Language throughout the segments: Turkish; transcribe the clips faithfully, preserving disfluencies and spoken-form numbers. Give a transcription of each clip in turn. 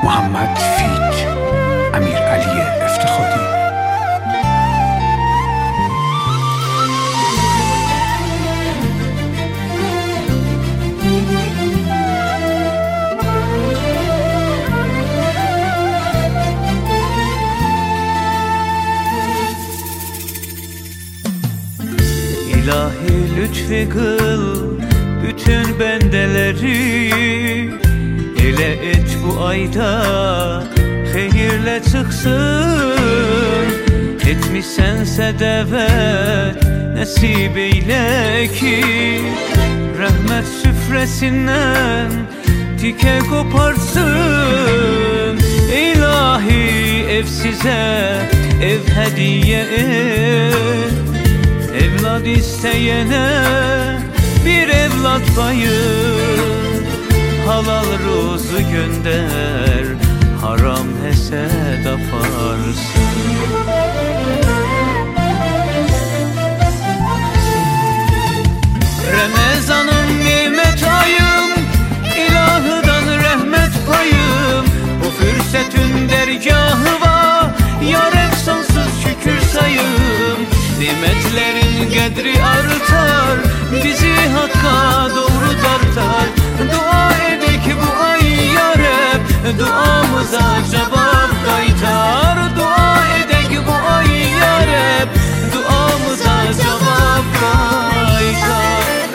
محمد فیت امیرعلی افتخاری. İlahi lütfi kıl bütün bendeleri, ele et bu ayda hayırle çıksın. Etmişsense devet nasip eyle ki, rahmet süfresinden tike koparsın. İlahi ev size ev hediye et, evlad isteyene bir evlat payı, halal ruzu gönder, haram hesed afarsın. Ramazan'ın nimet ayım, ilahıdan rahmet payım, bu fırsatın dergahı var, yarem sonsuz şükür sayım. Nimetlerin kadri artar, bizi hakka doğru tartar. Dua edek bu ay ya Rab, duamıza cevap kaytar. Dua edek bu ay ya Rab, duamıza cevap kaytar.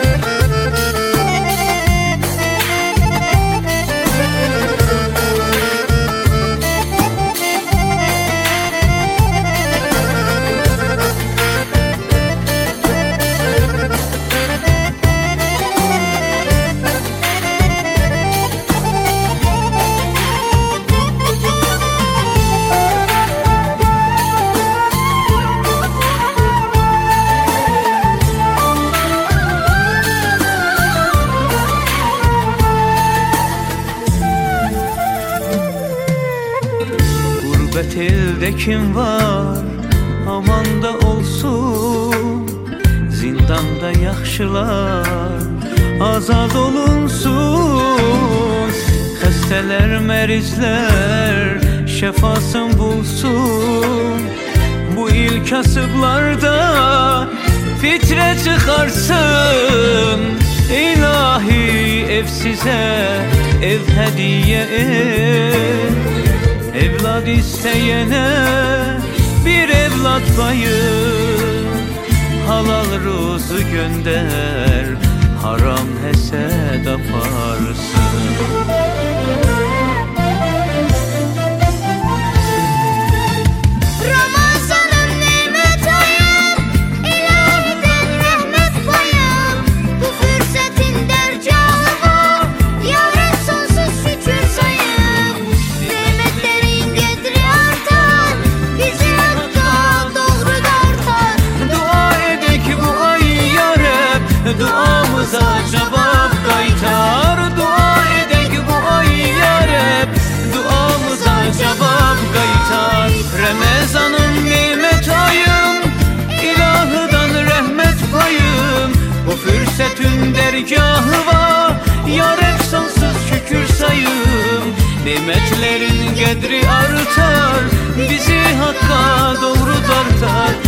Gurbet elde kim var, aman da olsun. Zindanda yaxşılar azad olunsun. Xəstələr, mərizlər şəfasın bulsun. Bu il kasıblarda fitre çıkarsın. İlahi ev size ev hediye et, evlad isteyene bir evlat payı, halal ruzu gönder, haram hesed afarsın. Duamıza cevap kaytar. Dua edek bu ay ya Rab, duamıza cevap kaytar. Ramazan'ın nimet ayım, ilahıdan rahmet payım, bu fırsatın dergahı var, ya Rab sonsuz şükür sayım. Nimetlerin kadri artar, bizi hakka doğru tartar.